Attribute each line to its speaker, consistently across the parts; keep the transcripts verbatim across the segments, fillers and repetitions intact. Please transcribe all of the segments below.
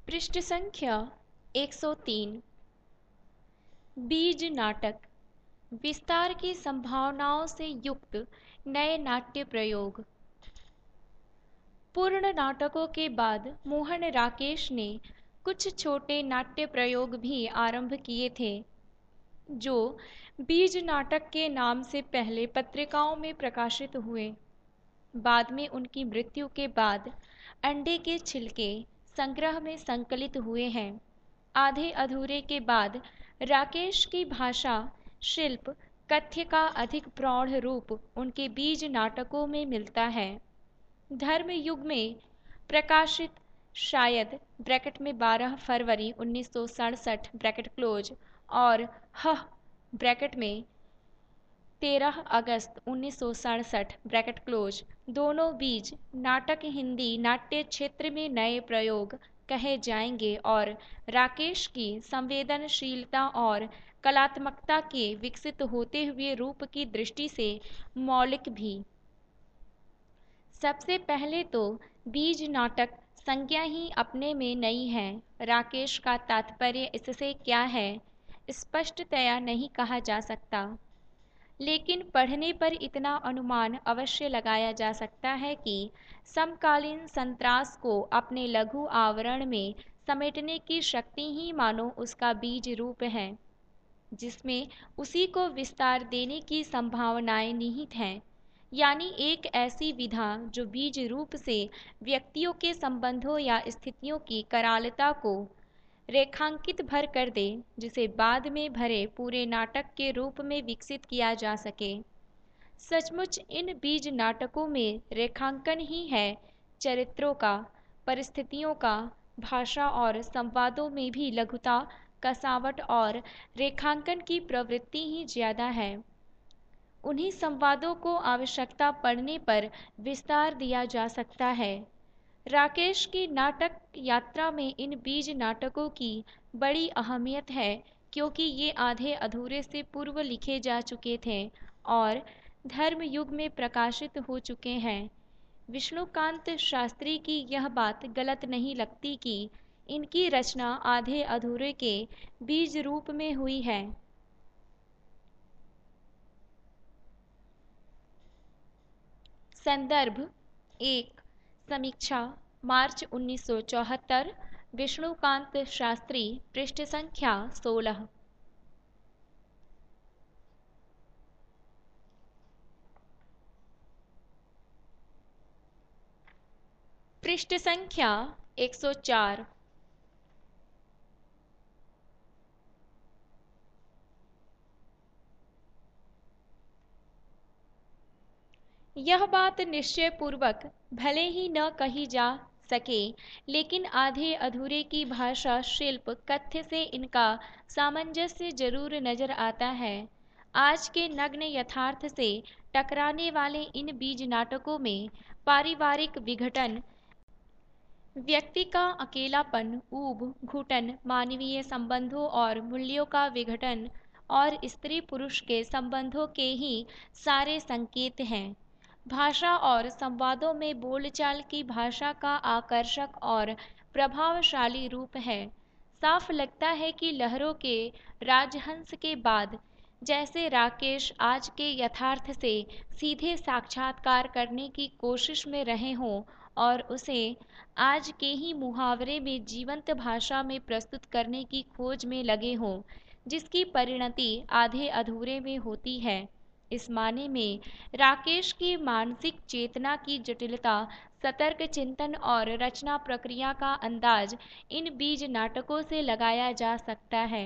Speaker 1: पृष्ठ संख्या एक सौ तीन। बीज नाटक, विस्तार की संभावनाओं से युक्त नए नाट्य प्रयोग। पूर्ण नाटकों के बाद मोहन राकेश ने कुछ छोटे नाट्य प्रयोग भी आरंभ किए थे, जो बीज नाटक के नाम से पहले पत्रिकाओं में प्रकाशित हुए। बाद में उनकी मृत्यु के बाद अंडे के छिलके संग्रह में संकलित हुए हैं। आधे अधूरे के बाद राकेश की भाषा, शिल्प, कथ्य का अधिक प्रौढ़ रूप उनके बीज नाटकों में मिलता है। धर्म युग में प्रकाशित शायद ब्रैकेट में बारह फरवरी उन्नीस सौ सड़सठ ब्रैकेट क्लोज और ह ब्रैकेट में तेरह अगस्त उन्नीस सौ सड़सठ ब्रैकेट क्लोज दोनों बीज नाटक हिंदी नाट्य क्षेत्र में नए प्रयोग कहे जाएंगे और राकेश की संवेदनशीलता और कलात्मकता के विकसित होते हुए रूप की दृष्टि से मौलिक भी। सबसे पहले तो बीज नाटक संज्ञा ही अपने में नई है। राकेश का तात्पर्य इससे क्या है, स्पष्टतया नहीं कहा जा सकता, लेकिन पढ़ने पर इतना अनुमान अवश्य लगाया जा सकता है कि समकालीन संतरास को अपने लघु आवरण में समेटने की शक्ति ही मानो उसका बीज रूप है, जिसमें उसी को विस्तार देने की संभावनाएं निहित हैं। यानी एक ऐसी विधा जो बीज रूप से व्यक्तियों के संबंधों या स्थितियों की करालता को रेखांकित भर कर दे, जिसे बाद में भरे पूरे नाटक के रूप में विकसित किया जा सके। सचमुच इन बीज नाटकों में रेखांकन ही है चरित्रों का, परिस्थितियों का, भाषा और संवादों में भी लघुता, कसावट और रेखांकन की प्रवृत्ति ही ज्यादा है। उन्हीं संवादों को आवश्यकता पड़ने पर विस्तार दिया जा सकता है। राकेश की नाटक यात्रा में इन बीज नाटकों की बड़ी अहमियत है, क्योंकि ये आधे अधूरे से पूर्व लिखे जा चुके थे और धर्म युग में प्रकाशित हो चुके हैं। विष्णुकांत शास्त्री की यह बात गलत नहीं लगती कि इनकी रचना आधे अधूरे के बीज रूप में हुई है। संदर्भ एक, समीक्षा मार्च उन्नीस सौ चौहत्तर, विष्णुकांत शास्त्री, पृष्ठ संख्या सोलह। पृष्ठ संख्या एक सौ चार। यह बात निश्चय पूर्वक भले ही न कही जा सके, लेकिन आधे अधूरे की भाषा, शिल्प, कथ्य से इनका सामंजस्य जरूर नजर आता है। आज के नग्न यथार्थ से टकराने वाले इन बीज नाटकों में पारिवारिक विघटन, व्यक्ति का अकेलापन, ऊब, घुटन, मानवीय संबंधों और मूल्यों का विघटन और स्त्री पुरुष के संबंधों के ही सारे संकेत हैं। भाषा और संवादों में बोलचाल की भाषा का आकर्षक और प्रभावशाली रूप है। साफ लगता है कि लहरों के राजहंस के बाद जैसे राकेश आज के यथार्थ से सीधे साक्षात्कार करने की कोशिश में रहे हों और उसे आज के ही मुहावरे में जीवंत भाषा में प्रस्तुत करने की खोज में लगे हों, जिसकी परिणति आधे अधूरे में होती है। इस माने में राकेश की मानसिक चेतना की जटिलता, सतर्क चिंतन और रचना प्रक्रिया का अंदाज इन बीज नाटकों से लगाया जा सकता है।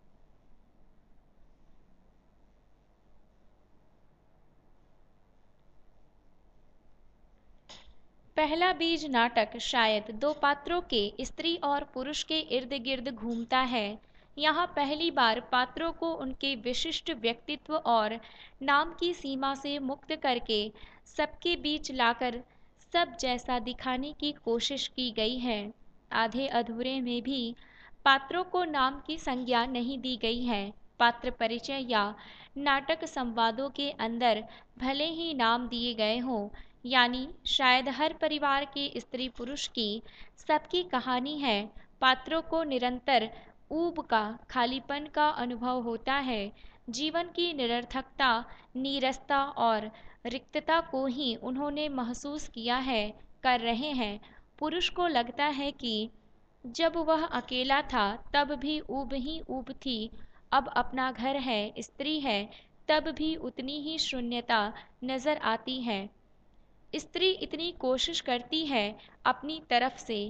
Speaker 1: पहला बीज नाटक शायद दो पात्रों के, स्त्री और पुरुष के इर्द गिर्द घूमता है। यहाँ पहली बार पात्रों को उनके विशिष्ट व्यक्तित्व और नाम की सीमा से मुक्त करके सबके बीच लाकर सब जैसा दिखाने की कोशिश की गई है। आधे अधूरे में भी पात्रों को नाम की संज्ञा नहीं दी गई है। पात्र परिचय या नाटक संवादों के अंदर भले ही नाम दिए गए हों, यानी शायद हर परिवार के स्त्री पुरुष की सबकी कहानी है, पात्रों को निरंतर ऊब का, खालीपन का अनुभव होता है। जीवन की निरर्थकता, नीरसता और रिक्तता को ही उन्होंने महसूस किया है, कर रहे हैं। पुरुष को लगता है कि जब वह अकेला था तब भी ऊब ही ऊब थी, अब अपना घर है, स्त्री है, तब भी उतनी ही शून्यता नजर आती है। स्त्री इतनी कोशिश करती है अपनी तरफ से,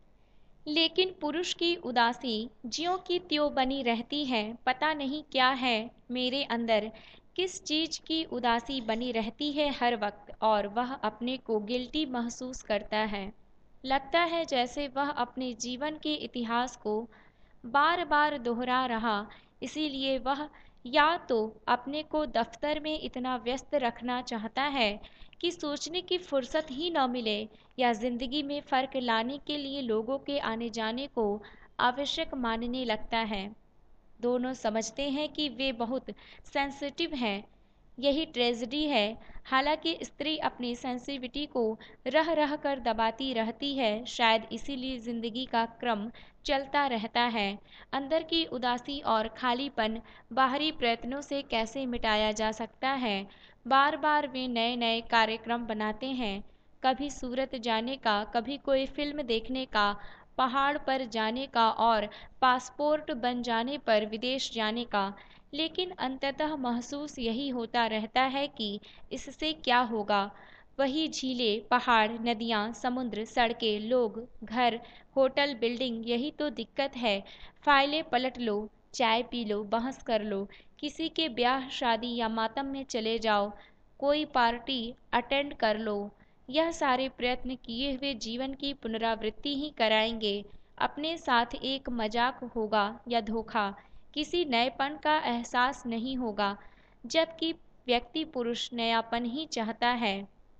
Speaker 1: लेकिन पुरुष की उदासी ज्यों की त्यों बनी रहती है। पता नहीं क्या है मेरे अंदर, किस चीज की उदासी बनी रहती है हर वक्त, और वह अपने को गिल्टी महसूस करता है। लगता है जैसे वह अपने जीवन के इतिहास को बार बार दोहरा रहा, इसीलिए वह या तो अपने को दफ्तर में इतना व्यस्त रखना चाहता है कि सोचने की फुर्सत ही न मिले, या जिंदगी में फर्क लाने के लिए लोगों के आने जाने को आवश्यक मानने लगता है। दोनों समझते हैं कि वे बहुत सेंसिटिव हैं, यही ट्रेजेडी है। हालांकि स्त्री अपनी सेंसिटिविटी को रह रह कर दबाती रहती है, शायद इसीलिए जिंदगी का क्रम चलता रहता है। अंदर की उदासी और खालीपन बाहरी प्रयत्नों से कैसे मिटाया जा सकता है? बार बार वे नए नए कार्यक्रम बनाते हैं, कभी सूरत जाने का, कभी कोई फिल्म देखने का, पहाड़ पर जाने का और पासपोर्ट बन जाने पर विदेश जाने का। लेकिन अंततः महसूस यही होता रहता है कि इससे क्या होगा? वही झीलें, पहाड़, नदियाँ, समुद्र, सड़कें, लोग, घर, होटल, बिल्डिंग, यही तो दिक्कत है। फाइलें पलट लो, चाय पी लो, बहस कर लो, किसी के ब्याह शादी या मातम में चले जाओ, कोई पार्टी अटेंड कर लो। यह सारे प्रयत्न किए हुए जीवन की पुनरावृत्ति ही कराएंगे। अपने साथ एक मजाक होगा या धोखा, किसी नएपन का एहसास नहीं होगा, जबकि व्यक्ति पुरुष नयापन ही चाहता है।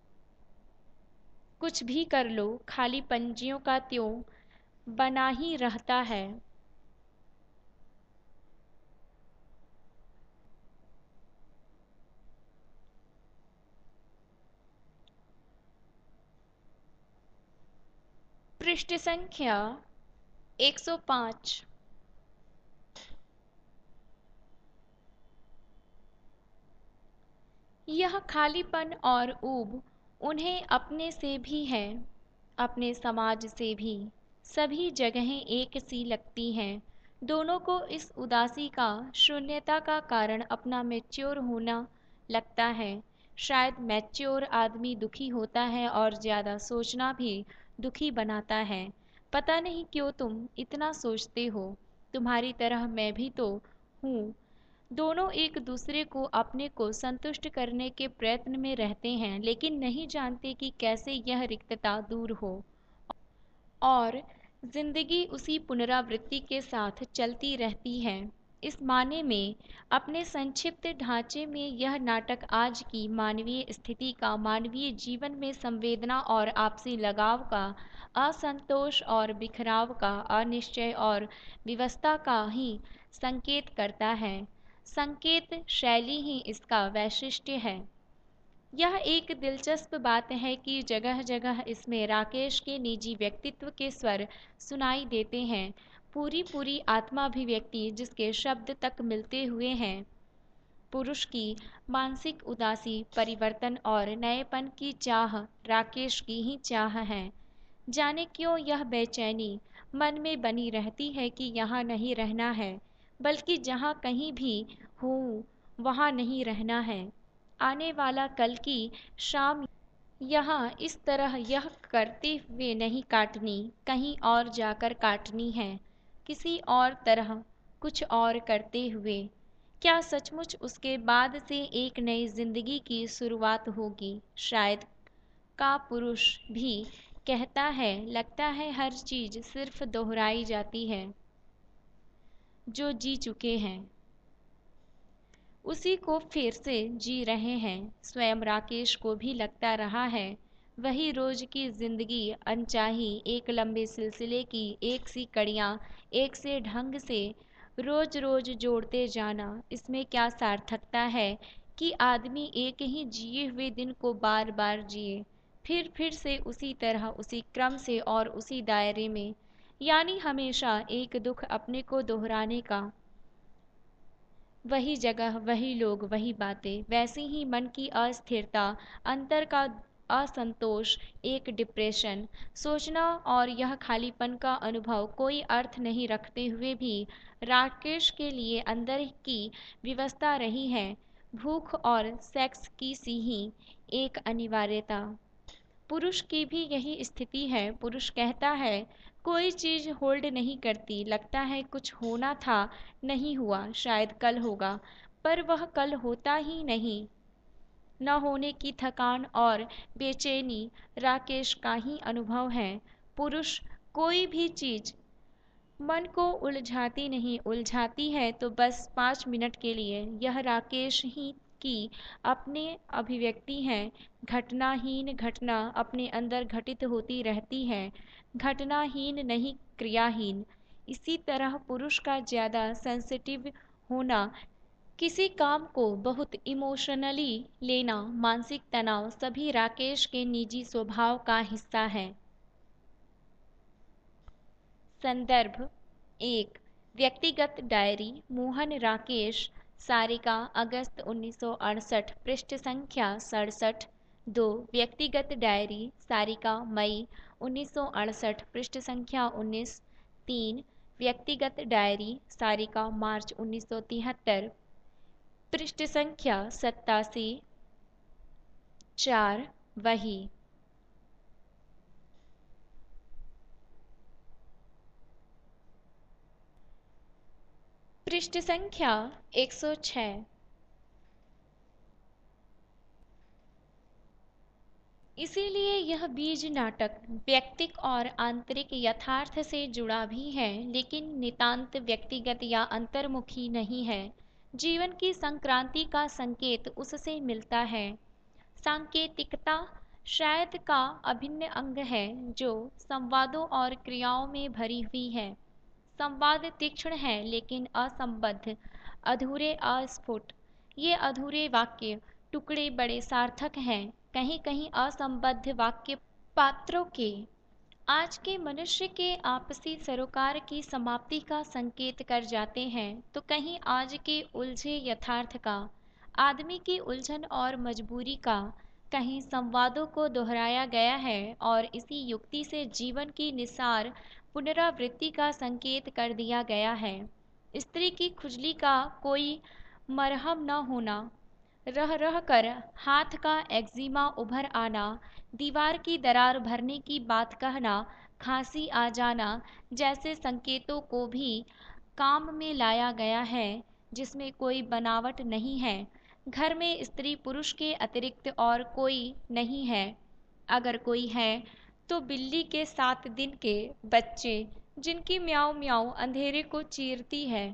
Speaker 1: कुछ भी कर लो, खाली पंजियों का त्यों बना ही रहता है। पृष्ठ संख्या एक सौ पाँच। यह खालीपन और ऊब उन्हें अपने से भी है, अपने समाज से भी। सभी जगहें एक सी लगती हैं। दोनों को इस उदासी का, शून्यता का कारण अपना मैच्योर होना लगता है। शायद मैच्योर आदमी दुखी होता है और ज़्यादा सोचना भी दुखी बनाता है। पता नहीं क्यों तुम इतना सोचते हो, तुम्हारी तरह मैं भी तो हूँ। दोनों एक दूसरे को, अपने को संतुष्ट करने के प्रयत्न में रहते हैं, लेकिन नहीं जानते कि कैसे यह रिक्तता दूर हो। और जिंदगी उसी पुनरावृत्ति के साथ चलती रहती है। इस माने में, अपने संक्षिप्त ढांचे में यह नाटक आज की मानवीय स्थिति का, मानवीय जीवन में संवेदना और आपसी लगाव का, असंतोष और बिखराव का, अनिश्चय और विवशता का ही संकेत करता है। संकेत शैली ही इसका वैशिष्ट्य है। यह एक दिलचस्प बात है कि जगह जगह इसमें राकेश के निजी व्यक्तित्व के स्वर सुनाई देते हैं, पूरी पूरी आत्माभिव्यक्ति जिसके शब्द तक मिलते हुए हैं। पुरुष की मानसिक उदासी, परिवर्तन और नएपन की चाह राकेश की ही चाह है। जाने क्यों यह बेचैनी मन में बनी रहती है कि यहाँ नहीं रहना है, बल्कि जहाँ कहीं भी हूँ वहाँ नहीं रहना है। आने वाला कल की शाम यहाँ इस तरह यह करते हुए नहीं काटनी, कहीं और जाकर काटनी है, किसी और तरह, कुछ और करते हुए। क्या सचमुच उसके बाद से एक नई जिंदगी की शुरुआत होगी? शायद का पुरुष भी कहता है, लगता है हर चीज सिर्फ दोहराई जाती है। जो जी चुके हैं उसी को फिर से जी रहे हैं। स्वयं राकेश को भी लगता रहा है, वही रोज की जिंदगी अनचाही, एक लंबे सिलसिले की एक सी कड़ियाँ, एक से ढंग से रोज रोज जोड़ते जाना। इसमें क्या सार्थकता है कि आदमी एक ही जिए हुए दिन को बार बार जिए, फिर फिर से उसी तरह, उसी क्रम से और उसी दायरे में। यानी हमेशा एक दुख अपने को दोहराने का। वही जगह, वही लोग, वही बातें। वैसे ही मन की अस्थिरता, अंतर का असंतोष, एक डिप्रेशन, सोचना और यह खालीपन का अनुभव कोई अर्थ नहीं रखते हुए भी राकेश के लिए अंदर की व्यवस्था रही है, भूख और सेक्स की सी ही एक अनिवार्यता। पुरुष की भी यही स्थिति है। पुरुष कहता है कोई चीज होल्ड नहीं करती, लगता है कुछ होना था, नहीं हुआ, शायद कल होगा, पर वह कल होता ही नहीं। न होने की थकान और बेचैनी राकेश का ही अनुभव है। पुरुष कोई भी चीज मन को उलझाती नहीं, उलझाती है तो बस पाँच मिनट के लिए। यह राकेश ही की अपने अभिव्यक्ति है। घटनाहीन घटना अपने अंदर घटित होती रहती है, घटनाहीन नहीं, क्रियाहीन। इसी तरह पुरुष का ज़्यादा सेंसिटिव होना, किसी काम को बहुत इमोशनली लेना, मानसिक तनाव सभी राकेश के निजी स्वभाव का हिस्सा है। संदर्भ एक, व्यक्तिगत डायरी, मोहन राकेश, सारिका, अगस्त उन्नीस सौ अड़सठ, पृष्ठ संख्या सड़सठ। दो, व्यक्तिगत डायरी, सारिका, मई उन्नीस सौ अड़सठ, पृष्ठ संख्या उन्नीस। तीन, व्यक्तिगत डायरी, सारिका, मार्च उन्नीस सौ तिहत्तर, पृष्ठ संख्या सत्तासी। चार, वही। पृष्ठ संख्या एक सौ छह। इसीलिए यह बीज नाटक व्यक्तिक और आंतरिक यथार्थ से जुड़ा भी है, लेकिन नितांत व्यक्तिगत या अंतर्मुखी नहीं है। जीवन की संक्रांति का संकेत उससे मिलता है। सांकेतिकता शायद का अभिन्न अंग है जो संवादों और क्रियाओं में भरी हुई है। संवाद तीक्ष्ण है लेकिन असंबद्ध, अधूरे, अस्फुट। ये अधूरे वाक्य टुकड़े बड़े सार्थक हैं। कहीं कहीं असंबद्ध वाक्य पात्रों के, आज के मनुष्य के आपसी सरोकार की समाप्ति का संकेत कर जाते हैं, तो कहीं आज के उलझे यथार्थ का, आदमी की उलझन और मजबूरी का। कहीं संवादों को दोहराया गया है और इसी युक्ति से जीवन की निसार पुनरावृत्ति का संकेत कर दिया गया है। स्त्री की खुजली का कोई मरहम न होना, रह रह कर हाथ का एक्जिमा उभर आना, दीवार की दरार भरने की बात कहना, खांसी आ जाना जैसे संकेतों को भी काम में लाया गया है, जिसमें कोई बनावट नहीं है। घर में स्त्री पुरुष के अतिरिक्त और कोई नहीं है। अगर कोई है तो बिल्ली के सात दिन के बच्चे, जिनकी म्याऊं म्याऊं अंधेरे को चीरती है।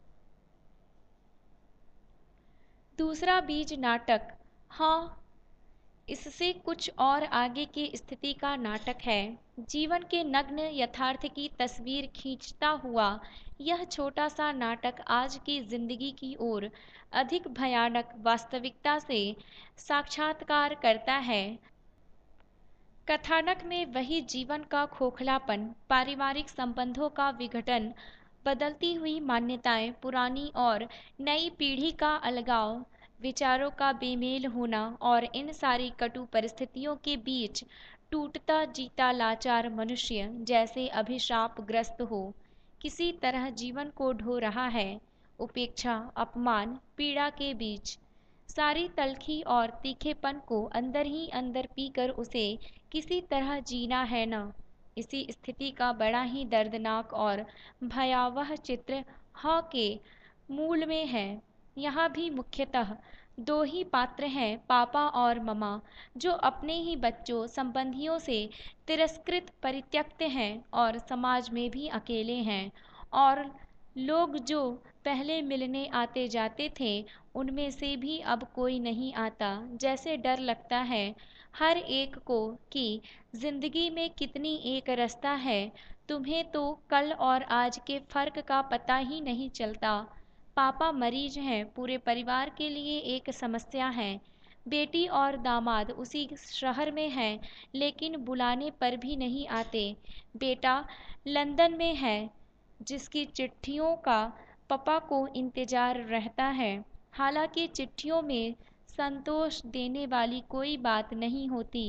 Speaker 1: दूसरा बीज नाटक, हाँ, इससे कुछ और आगे की स्थिति का नाटक है। जीवन के नग्न यथार्थ की तस्वीर खींचता हुआ यह छोटा सा नाटक आज की जिंदगी की ओर अधिक भयानक वास्तविकता से साक्षात्कार करता है। कथानक में वही जीवन का खोखलापन, पारिवारिक संबंधों का विघटन, बदलती हुई मान्यताएं, पुरानी और नई पीढ़ी का अलगाव, विचारों का बेमेल होना और इन सारी कटु परिस्थितियों के बीच टूटता जीता लाचार मनुष्य जैसे अभिशाप ग्रस्त हो, किसी तरह जीवन को ढो रहा है। उपेक्षा, अपमान, पीड़ा के बीच सारी तलखी और तीखेपन को अंदर ही अंदर पीकर उसे किसी तरह जीना है न। इसी स्थिति का बड़ा ही दर्दनाक और भयावह चित्र ह के मूल में है। यहाँ भी मुख्यतः दो ही पात्र हैं, पापा और ममा, जो अपने ही बच्चों, संबंधियों से तिरस्कृत, परित्यक्त हैं और समाज में भी अकेले हैं। और लोग जो पहले मिलने आते जाते थे, उनमें से भी अब कोई नहीं आता। जैसे डर लगता है हर एक को कि जिंदगी में कितनी एक रास्ता है, तुम्हें तो कल और आज के फर्क का पता ही नहीं चलता। पापा मरीज हैं, पूरे परिवार के लिए एक समस्या है। बेटी और दामाद उसी शहर में हैं, लेकिन बुलाने पर भी नहीं आते। बेटा लंदन में है, जिसकी चिट्ठियों का पापा को इंतजार रहता है। हालांकि चिट्ठियों में संतोष देने वाली कोई बात नहीं होती।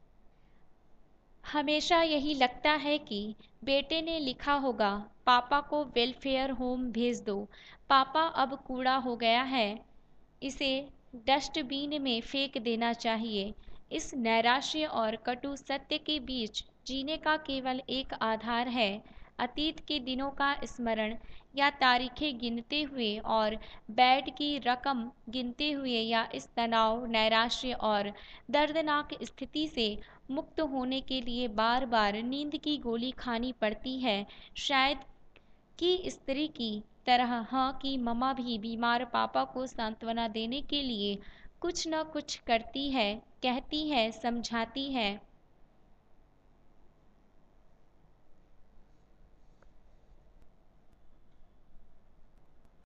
Speaker 1: हमेशा यही लगता है कि बेटे ने लिखा होगा, पापा को वेलफेयर होम भेज दो, पापा अब कूड़ा हो गया है, इसे डस्टबिन में फेंक देना चाहिए। इस नैराश्य और कटु सत्य के बीच जीने का केवल एक आधार है, अतीत के दिनों का स्मरण, या तारीखें गिनते हुए और बेड की रकम गिनते हुए, या इस तनाव, नैराश्य और दर्दनाक स्थिति से मुक्त होने के लिए बार बार नींद की गोली खानी पड़ती है। शायद कि स्त्री की तरह हाँ की मम्मा भी बीमार पापा को सांत्वना देने के लिए कुछ न कुछ करती है, कहती है, समझाती है,